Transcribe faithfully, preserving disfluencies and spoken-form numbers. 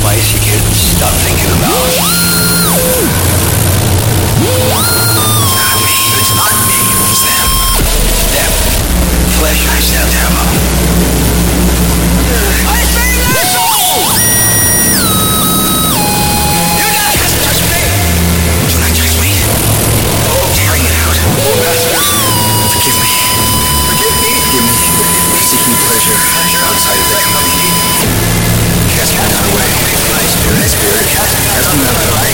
place you can't stop thinking about. Not me. It's not me. It's them. Them. Flesh I said devil. I say asshole! You not just touch me! Do not touch me. Tearing it out. Bastards. Forgive me. Forgive me. Forgive me. Seeking pleasure outside of the company. Cast me not away. Spirit, spirit, cast me not away.